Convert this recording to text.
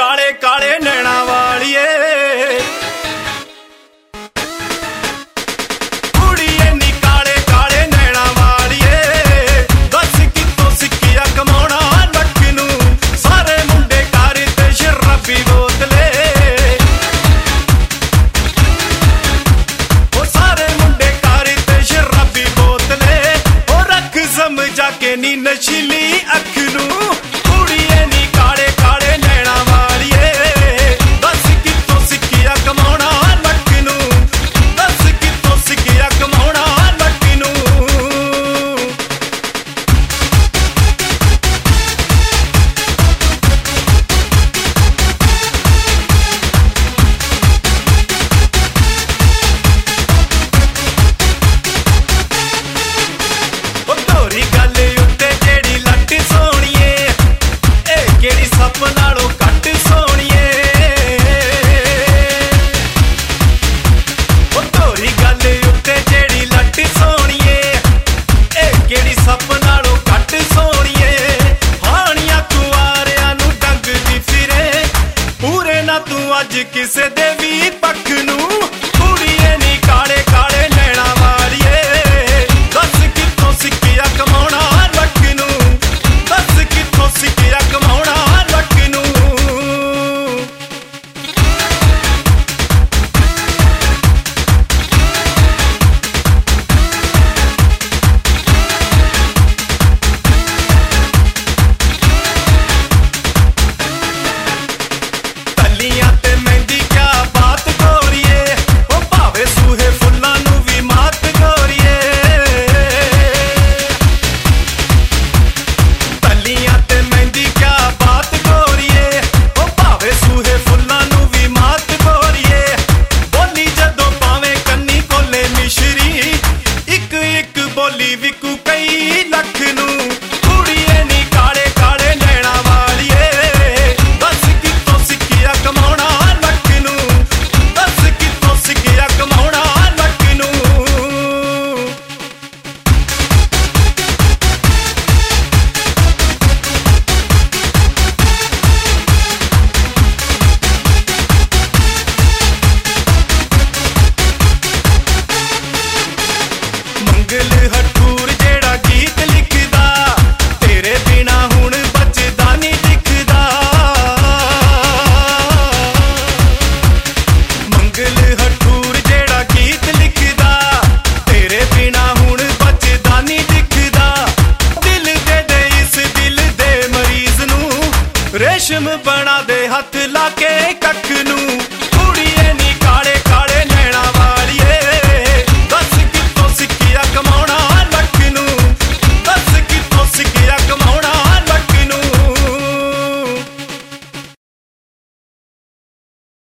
काले काले नैना वालिए कुड़िए नी काले काले नैना वालिए दस कितों सिक्किया कमाउणा लक नू सारे मुंडे कार ते शराबी बोतले ओ सारे मुंडे कार ते शराबी बोतले ओ रख समझा के नी नशीली अख नू किसे दे भी पख नू कुड़िए नी काले काले नैना वालिए दस कितों सिक्किया कमाउणा लक नू दस कितों सिक्किया कमाउणा लक नू तलियां ते मेहंदी क्या बात गोरिए ओ भावे सूहे फुल्लां नू भी मात गोरिए तलियां ते मेहंदी क्या बात गोरिए ओ भावे सूहे फुल्लां नू भी मात गोरिए बोली जदों पावे कन्नी कोले मिश्री इक इक बोली विकू कई लख नू कुड़िए नी काले काले नैना वालिए दस कितों सिक्किया कमाउणा लक नू दस कितों सिक्किया कमाउणा लक नू मंगल हठूर जेड़ा गीत लिखदा तेरे बिना हुण बचदा नहीं दिखदा मंगल हठूर जेड़ा गीत लिखदा तेरे बिना हुण बचदा नहीं दिखदा दिल दे इस दिल दे मरीज नू रेशम बना दे हथ लाके